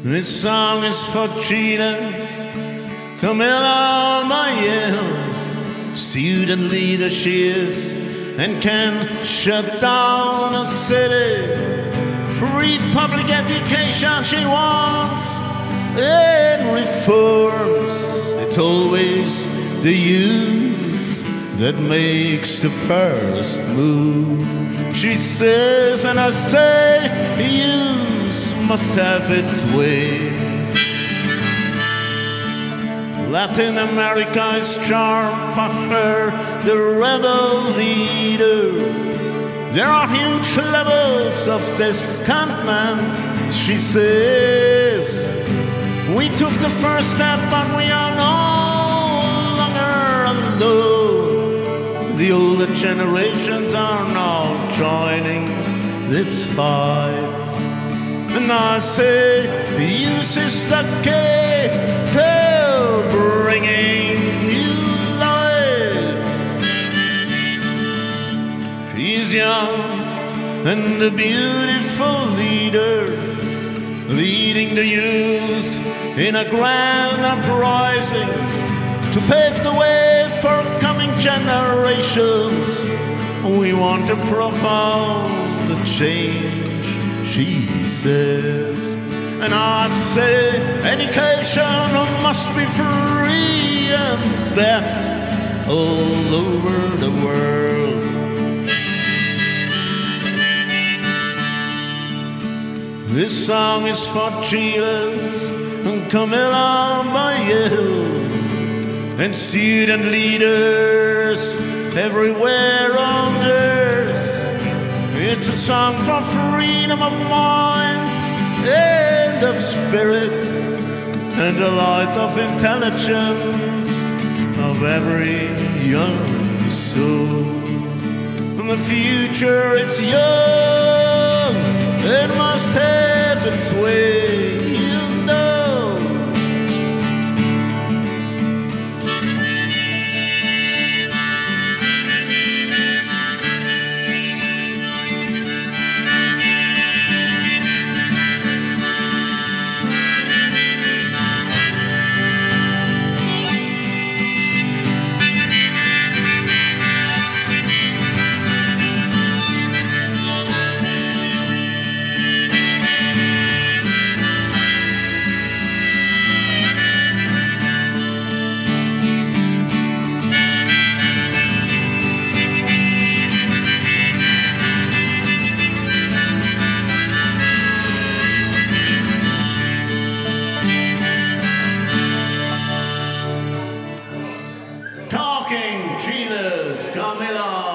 This song is for cheaters, Camilla Mayel, student leader she is, and can shut down a city. Free public education she wants, and reforms. It's always the youth that makes the first move. She says, and I say, youth must have its way. Latin America is charmed by her, the rebel leader. There are huge levels of discontentment, she says. We took the first step, but we are no longer alone. The older generations are now joining this fight. And I say, you sister K, bringing new life. She's young and a beautiful leader, leading the youth in a grand uprising to pave the way for coming generations. We want a profound change, she says. And I say, education must be free and best all over the world. This song is for cheerleaders and Camilla Mayel and student leaders everywhere on earth. It's a song for freedom of mind and of spirit, and the light of intelligence of every young soul. And the future, it's young, it must have its way, you know. Talking Cheetahs, Camilla